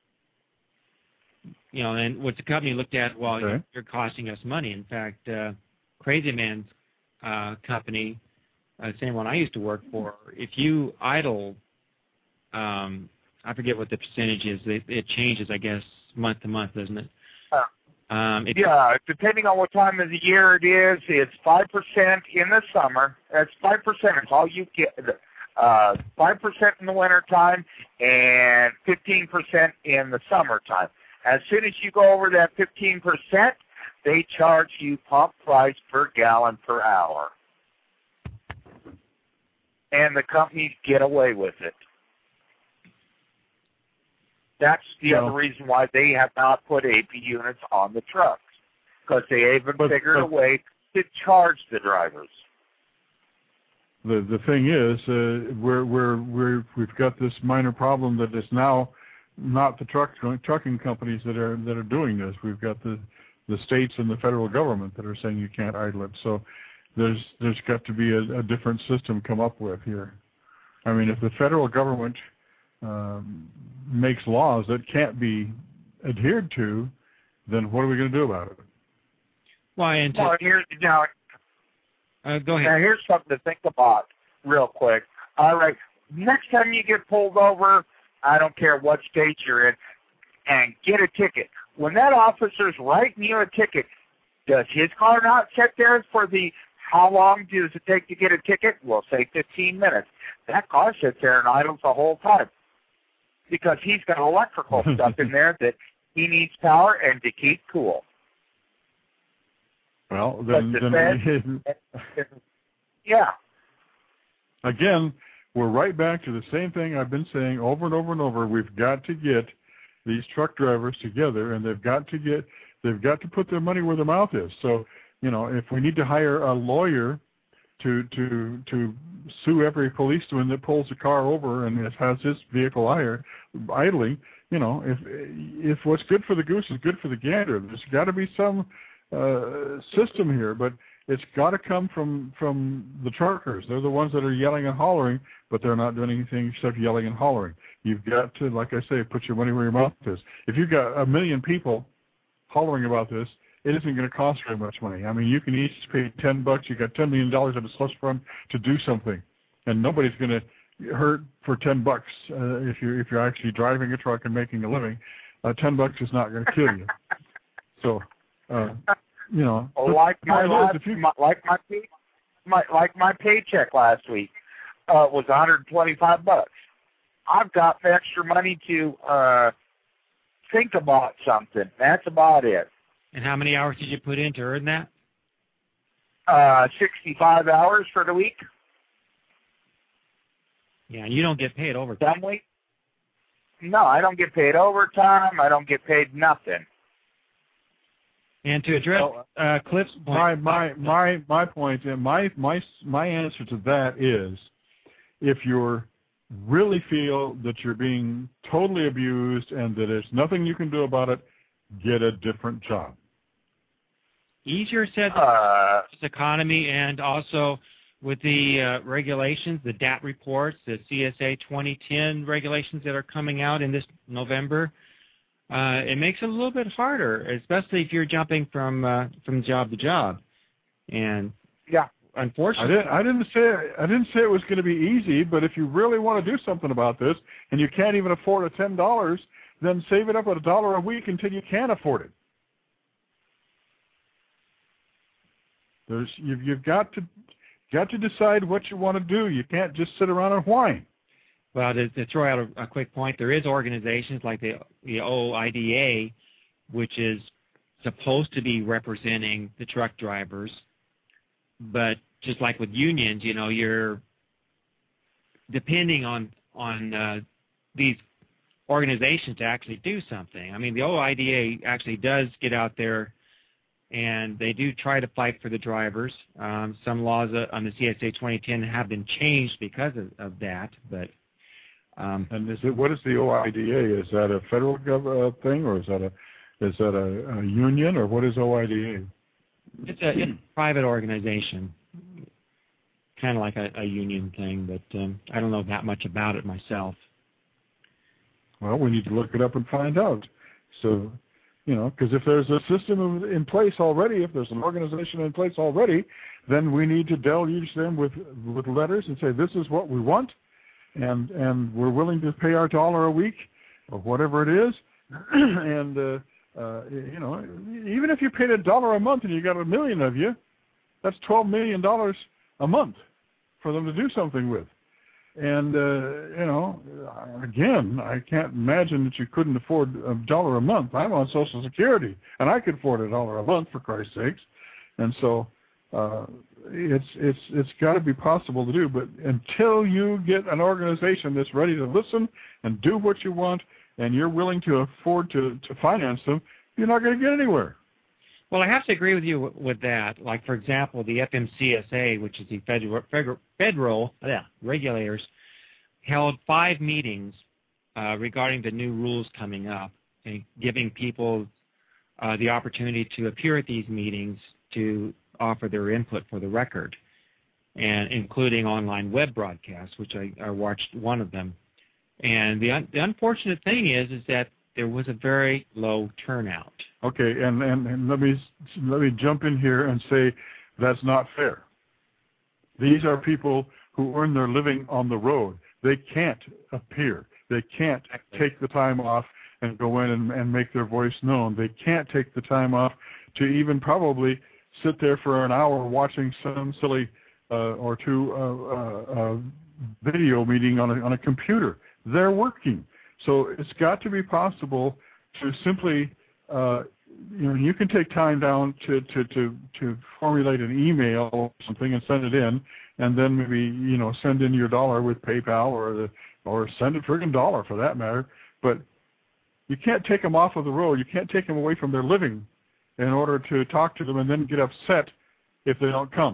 You know, and what the company looked at, well, okay. you're costing us money. In fact, uh, Crazy Man's uh, company, uh, same one I used to work for, if you idle um, I forget what the percentage is. It, it changes, I guess, month to month, doesn't it? Uh, um, it yeah, depending on what time of the year it is, it's five percent in the summer. That's five percent. It's all you get. Uh, five percent in the wintertime and fifteen percent in the summertime. As soon as you go over that fifteen percent, they charge you pump price per gallon per hour. And the companies get away with it. That's the well, other reason why they have not put A P units on the trucks, because they haven't but, figured but, a way to charge the drivers. The the thing is, uh, we're we're we're we've got this minor problem that is now not the truck trucking companies that are that are doing this. We've got the the states and the federal government that are saying you can't idle it. So there's there's got to be a, a different system come up with here. I mean, if the federal government um, makes laws that can't be adhered to, then what are we going to do about it? Why? And well, here's now. Uh, go ahead. Now, here's something to think about real quick. All right, next time you get pulled over, I don't care what state you're in, and get a ticket. When that officer's writing you a ticket, does his car not sit there for the, how long does it take to get a ticket? We'll say fifteen minutes. That car sits there and idles the whole time because he's got electrical stuff in there that he needs power and to keep cool. Well, then, the then Fed, yeah. Again, we're right back to the same thing I've been saying over and over and over. We've got to get these truck drivers together, and they've got to get they've got to put their money where their mouth is. So, you know, if we need to hire a lawyer to to to sue every policeman that pulls a car over and has his vehicle idling, you know, if if what's good for the goose is good for the gander, there's got to be some Uh, system here, but it's got to come from from the truckers. They're the ones that are yelling and hollering, but they're not doing anything except yelling and hollering. You've got to, like I say, put your money where your mouth is. If you've got a million people hollering about this, it isn't going to cost very much money. I mean, you can each pay ten bucks. You got ten million dollars in a slush fund to do something, and nobody's going to hurt for ten bucks uh, if you're if you're actually driving a truck and making a living. Uh, ten bucks is not going to kill you. So. Uh, you know, like my, last, you, my like my, my like my paycheck last week uh, was one hundred twenty-five bucks. I've got extra money to uh, think about something. That's about it. And how many hours did you put in to earn that? Uh, sixty-five hours for the week. Yeah, you don't get paid overtime. Some week? No, I don't get paid overtime. I don't get paid nothing. And to address uh, Cliff's point, my my my my point, and my my my answer to that is, if you really feel that you're being totally abused and that there's nothing you can do about it, get a different job. Easier said than Uh, this economy, and also with the uh, regulations, the D A T reports, the C S A twenty ten regulations that are coming out in this November. Uh, it makes it a little bit harder, especially if you're jumping from uh, from job to job. And yeah, unfortunately, I didn't, I didn't say I didn't say it was going to be easy. But if you really want to do something about this, and you can't even afford a ten dollars, then save it up at a dollar a week until you can afford it. There's you've you've got to got to decide what you want to do. You can't just sit around and whine. Well, to, to throw out a, a quick point, there is organizations like the, the O I D A, which is supposed to be representing the truck drivers, but just like with unions, you know, you're depending on on uh, these organizations to actually do something. I mean, the O I D A actually does get out there, and they do try to fight for the drivers. Um, some laws on the C S A twenty ten have been changed because of, of that, but Um, and is it what is the O I D A? Is that a federal gov uh, thing, or is that a is that a, a union, or what is O I D A? It's a, it's a private organization, kind of like a, a union thing, but um, I don't know that much about it myself. Well, we need to look it up and find out. So, you know, because if there's a system in place already, if there's an organization in place already, then we need to deluge them with with letters and say this is what we want. and and we're willing to pay our dollar a week or whatever it is, and uh, uh, you know, even if you paid a dollar a month and you got a million of you, that's twelve million dollars a month for them to do something with. And, uh, you know, again, I can't imagine that you couldn't afford a dollar a month. I'm on Social Security, and I could afford a dollar a month, for Christ's sakes. And so uh, it's it's it's got to be possible to do. But until you get an organization that's ready to listen and do what you want, and you're willing to afford to, to finance them, you're not going to get anywhere. Well, I have to agree with you with that. Like, for example, the F M C S A, which is the federal, federal, federal yeah, regulators, held five meetings uh, regarding the new rules coming up and giving people uh, the opportunity to appear at these meetings to offer their input for the record, and including online web broadcasts, which I, I watched one of them. And the, un the unfortunate thing is, is that there was a very low turnout. Okay, and, and, and let me let me jump in here and say that's not fair. These are people who earn their living on the road. They can't appear. They can't take the time off and go in and, and make their voice known. They can't take the time off to even probably sit there for an hour watching some silly uh, or two uh, uh, uh, video meeting on a, on a computer. They're working. So it's got to be possible to simply, uh, you know, you can take time down to, to, to, to formulate an email or something and send it in, and then maybe, you know, send in your dollar with PayPal or the, or send a friggin' dollar for that matter. But you can't take them off of the road. You can't take them away from their living in order to talk to them and then get upset if they don't come.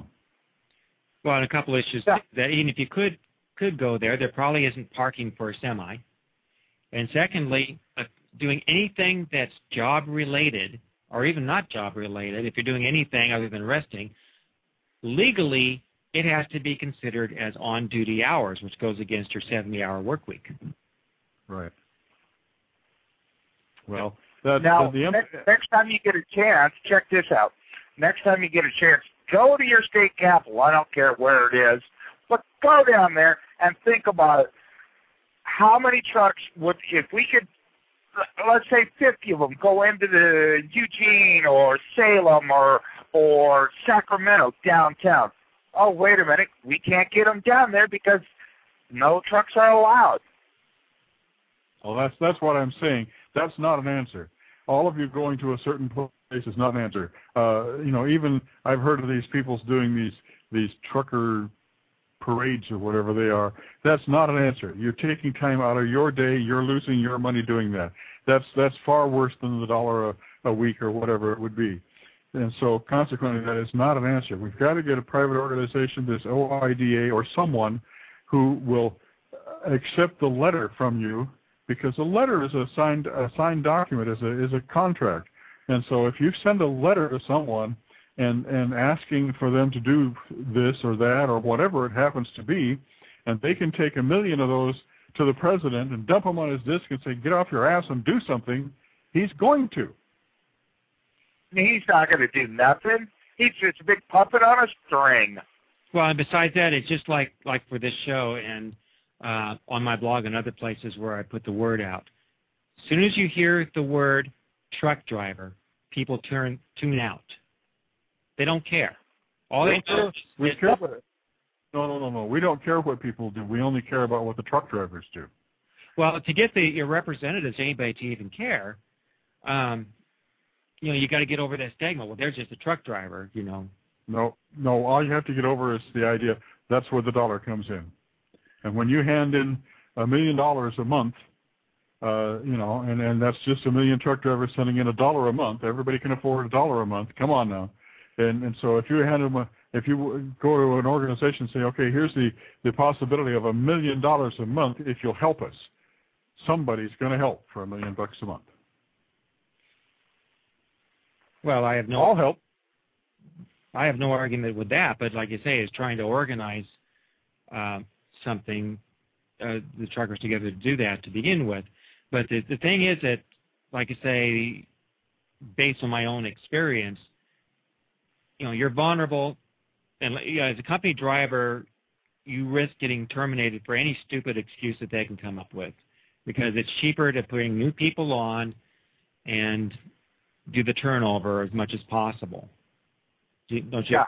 Well, and a couple issues yeah. that even if you could could go there, there probably isn't parking for a semi. And secondly, uh, doing anything that's job-related or even not job-related, if you're doing anything other than resting, legally it has to be considered as on-duty hours, which goes against your seventy-hour work week. Right. Well, that, now, the, the next, next time you get a chance, check this out. Next time you get a chance, go to your state capital. I don't care where it is, but go down there and think about it. How many trucks would, if we could, let's say fifty of them go into the Eugene or Salem or or Sacramento downtown. Oh, wait a minute, we can't get them down there because no trucks are allowed. Well, that's that's what I'm saying. That's not an answer. All of you going to a certain place is not an answer. Uh, you know, even I've heard of these people doing these these trucker parades or whatever they are. That's not an answer. You're taking time out of your day. You're losing your money doing that. That's that's far worse than the dollar a, a week or whatever it would be. And so consequently, that is not an answer. We've got to get a private organization, this O I D A or someone who will accept the letter from you, because a letter is a signed a signed document, is a is a contract. And so if you send a letter to someone and and asking for them to do this or that or whatever it happens to be, and they can take a million of those to the president and dump them on his desk and say, get off your ass and do something, he's going to. He's not going to do nothing. He's just a big puppet on a string. Well, and besides that, it's just like, like for this show and uh, on my blog and other places where I put the word out. As soon as you hear the word truck driver, people turn tune out. They don't care. All they do we is... Care about, no, no, no, no. We don't care what people do. We only care about what the truck drivers do. Well, to get the your representatives, anybody to even care, um, you know, you got to get over that stigma. Well, they're just a truck driver, you know. No, no. All you have to get over is the idea that's where the dollar comes in. And when you hand in a million dollars a month, uh, you know, and, and that's just a million truck drivers sending in a dollar a month. Everybody can afford a dollar a month. Come on now. And and so if you hand them a, if you go to an organization and say, okay, here's the, the possibility of a million dollars a month if you'll help us, somebody's going to help for a million bucks a month. Well, I have no. I'll help. I have no argument with that, but like you say, is trying to organize uh, something, uh, the truckers together to do that to begin with. But the, the thing is that, like I say, based on my own experience, you know, you're vulnerable, and you know, as a company driver, you risk getting terminated for any stupid excuse that they can come up with, because it's cheaper to bring new people on and do the turnover as much as possible. Do you, don't you? Yeah.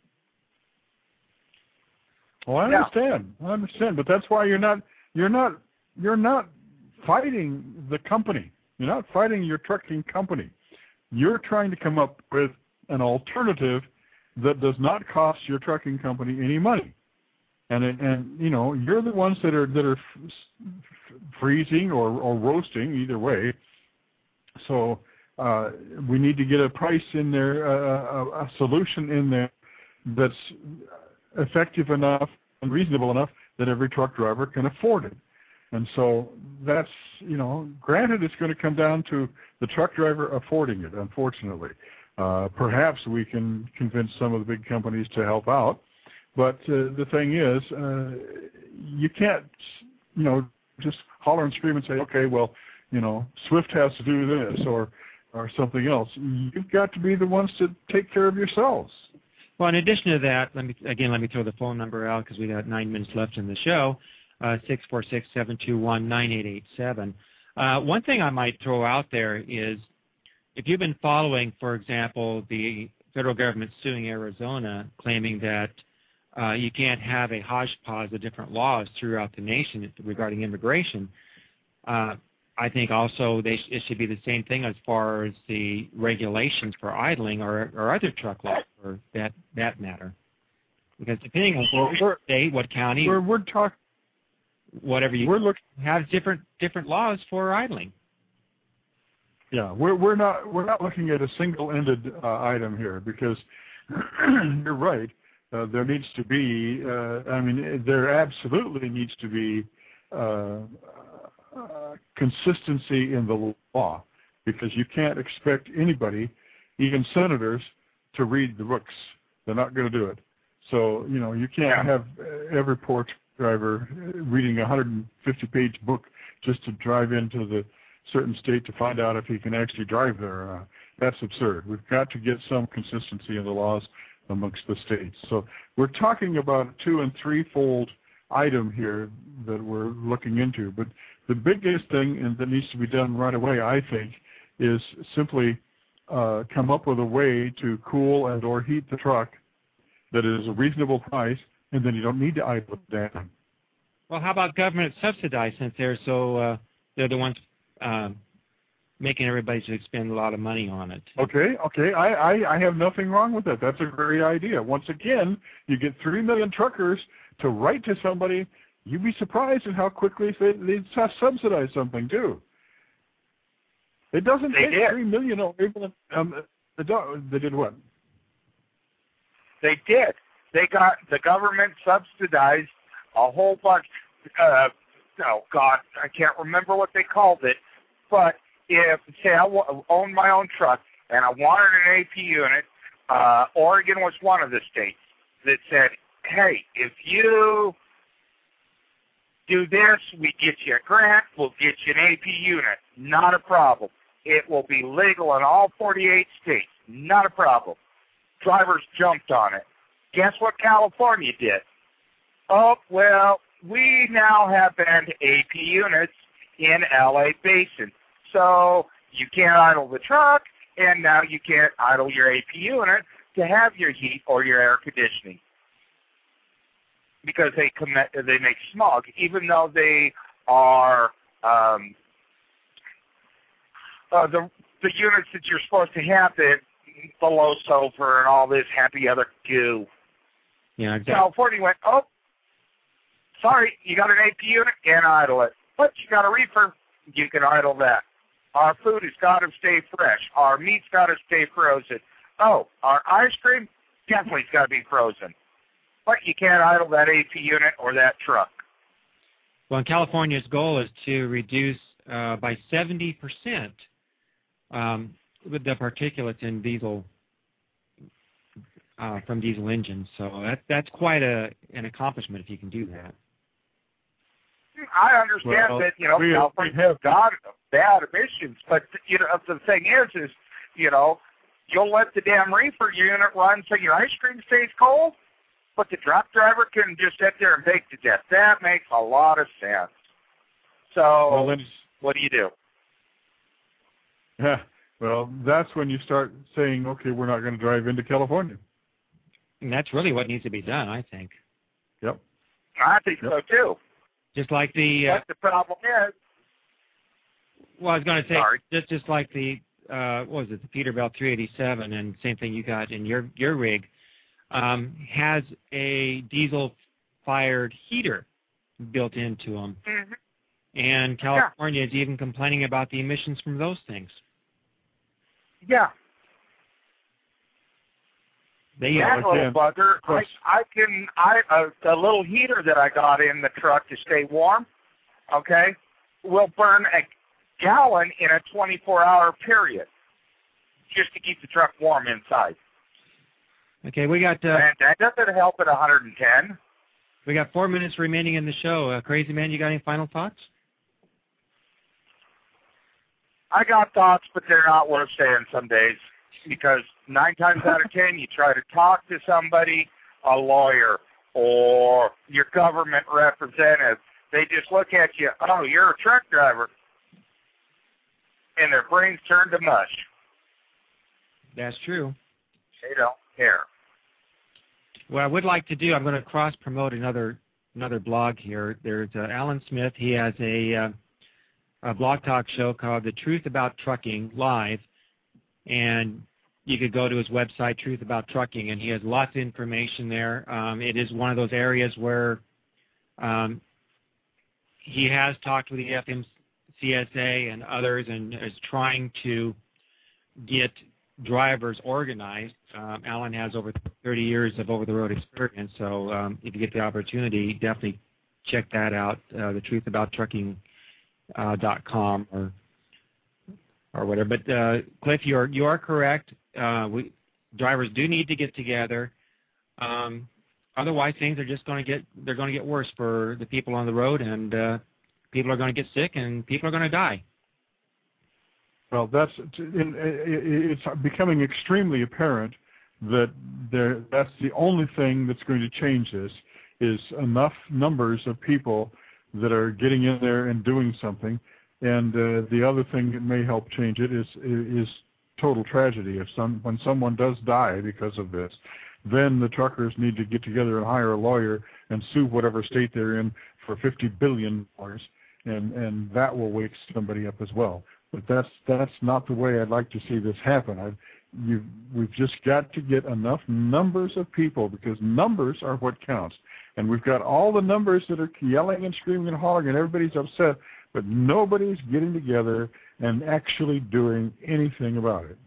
Well, I Yeah. understand. I understand, but that's why you're not you're not you're not fighting the company. You're not fighting your trucking company. You're trying to come up with an alternative that does not cost your trucking company any money. And it, and you know, you're the ones that are that are f- freezing or, or roasting, either way. So uh, we need to get a price in there, uh, a, a solution in there that's effective enough and reasonable enough that every truck driver can afford it. And so that's, you know, granted it's going to come down to the truck driver affording it, unfortunately. Uh, perhaps we can convince some of the big companies to help out. But uh, the thing is, uh, you can't, you know, just holler and scream and say, okay, well, you know, Swift has to do this or, or something else. You've got to be the ones to take care of yourselves. Well, in addition to that, let me again let me throw the phone number out because we got nine minutes left in the show. Uh, six four six, seven two one, nine eight eight seven. Uh, one thing I might throw out there is, if you've been following, for example, the federal government suing Arizona, claiming that uh, you can't have a hodgepodge of different laws throughout the nation regarding immigration, uh, I think also they sh- it should be the same thing as far as the regulations for idling or, or other truck laws for that, that matter. Because depending on Well, what state, what county, We're, we're talking. whatever you We're looking. have different different laws for idling. Yeah, we're we're not we're not looking at a single-ended uh, item here, because you're right. Uh, there needs to be. Uh, I mean, there absolutely needs to be uh, uh, consistency in the law, because you can't expect anybody, even senators, to read the books. They're not going to do it. So you know, you can't have every poor driver reading a one hundred fifty page book just to drive into the certain state to find out if he can actually drive there. Uh, that's absurd. We've got to get some consistency in the laws amongst the states. So we're talking about a two and threefold item here that we're looking into. But the biggest thing and that needs to be done right away, I think, is simply uh, come up with a way to cool and or heat the truck that is a reasonable price, and then you don't need to idle it down. Well, how about government subsidized, since they're so uh, they're the ones um, making everybody to spend a lot of money on it? Okay, okay, I, I, I have nothing wrong with that. That's a great idea. Once again, you get three million truckers to write to somebody. You'd be surprised at how quickly they they subsidize something too. It doesn't They take did. three million or even um, they don't- they did what? They did. They got the government subsidized a whole bunch. Uh, oh God, I can't remember what they called it. But if say I w- owned my own truck and I wanted an A P unit, uh, Oregon was one of the states that said, "Hey, if you do this, we get you a grant. We'll get you an A P unit. Not a problem. It will be legal in all forty-eight states. Not a problem." Drivers jumped on it. Guess what California did? Oh, well, we now have banned A P units in L A Basin. So you can't idle the truck, and now you can't idle your A P unit to have your heat or your air conditioning, because they commit, they make smog, even though they are um, uh, the the units that you're supposed to have that the low sulfur and all this happy other goo. Yeah, exactly. California went, oh, sorry, you got an A P unit, can't idle it. But you got a reefer, you can idle that. Our food has got to stay fresh. Our meat's got to stay frozen. Oh, our ice cream definitely's got to be frozen. But you can't idle that A P unit or that truck. Well, and California's goal is to reduce uh, by seventy percent um, with the particulates in diesel uh, from diesel engines. So that that's quite a an accomplishment if you can do that. I understand Well, that, you know, we- California we have- has got bad emissions, but, you know, the thing is, is, you know, you'll let the damn reefer unit run so your ice cream stays cold, but the truck driver can just sit there and bake to death. That makes a lot of sense. So, well, then, what do you do? Yeah, well, that's when you start saying, okay, we're not going to drive into California. And that's really what needs to be done, I think. Yep. I think yep. so, too. Just like the... Uh, but the problem is... Well, I was going to say, Sorry. just just like the, uh, what was it, the Peterbilt three eighty-seven, and same thing you got in your, your rig, um, has a diesel-fired heater built into them. Mm-hmm. And California yeah. is even complaining about the emissions from those things. Yeah. They, that uh, little bugger, I, I can, I, uh, the little heater that I got in the truck to stay warm, okay, will burn a gallon in a twenty-four hour period just to keep the truck warm inside. Okay, we got... Uh, and that doesn't help at one hundred ten. We got four minutes remaining in the show. Uh, Crazy Man, you got any final thoughts? I got thoughts, but they're not worth saying some days because nine times out of ten you try to talk to somebody, a lawyer, or your government representative. They just look at you, oh, you're a truck driver. And their brains turn to mush. That's true. They don't care. What I would like to do, I'm going to cross-promote another another blog here. There's uh, Alan Smith. He has a, uh, a blog talk show called The Truth About Trucking Live, and you could go to his website, Truth About Trucking, and he has lots of information there. Um, it is one of those areas where um, he has talked with the F M C S A and others and is trying to get drivers organized. Um, Alan has over thirty years of over-the-road experience, so um, if you get the opportunity, definitely check that out, uh, the truth about trucking dot com uh, or or whatever. But uh, Cliff, you are you are correct. Uh, we drivers do need to get together. Um, otherwise, things are just going to get they're going to get worse for the people on the road, and uh, people are going to get sick, and people are going to die. Well, that's it's becoming extremely apparent that there, that's the only thing that's going to change this is enough numbers of people that are getting in there and doing something. And uh, the other thing that may help change it is is total tragedy. If some when someone does die because of this, then the truckers need to get together and hire a lawyer and sue whatever state they're in for fifty billion dollars, and and that will wake somebody up as well. But that's that's not the way I'd like to see this happen. I've, you, we've just got to get enough numbers of people because numbers are what counts. And we've got all the numbers that are yelling and screaming and hollering and everybody's upset, but nobody's getting together and actually doing anything about it.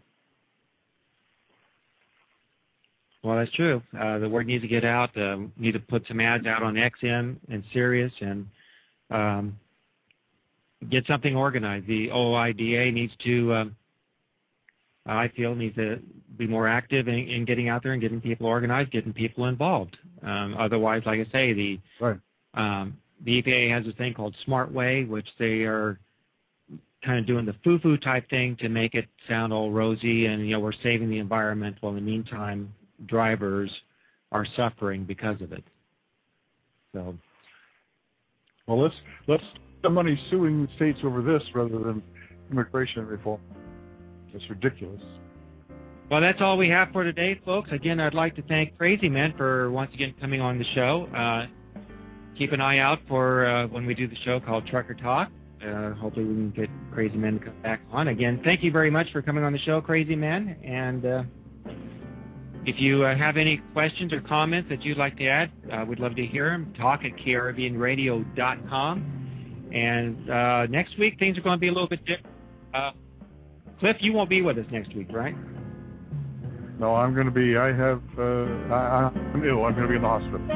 Well, that's true. Uh, the word needs to get out. Uh, we need to put some ads out on X M and Sirius and um, get something organized. The O I D A needs to, um, I feel, needs to be more active in, in getting out there and getting people organized, getting people involved. Um, otherwise, like I say, the right. um, the E P A has this thing called Smart Way, which they are kind of doing the foo-foo type thing to make it sound all rosy, and you know we're saving the environment. While in the meantime, drivers are suffering because of it. So, well, let's let's. The money suing the states over this rather than immigration reform. It's ridiculous. Well, that's all we have for today, folks. Again, I'd like to thank Crazy Man for once again coming on the show. Uh, keep an eye out for uh, when we do the show called Trucker Talk. Uh, hopefully we can get Crazy Man to come back on. Again, thank you very much for coming on the show, Crazy Man. And uh, if you uh, have any questions or comments that you'd like to add, uh, we'd love to hear them. Talk at caribbean radio dot com. And uh, next week, things are going to be a little bit different. Uh, Cliff, you won't be with us next week, right? No, I'm going to be, I have, uh, I, I'm ill. I'm going to be in the hospital.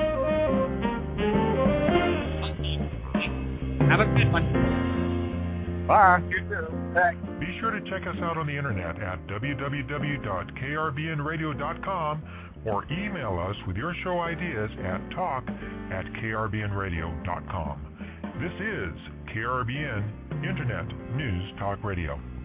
Have a good one. Bye. You too. Thanks. Be sure to check us out on the internet at w w w dot caribbean radio dot com or email us with your show ideas at talk at caribbean radio dot com. This is K R B N Internet News Talk Radio.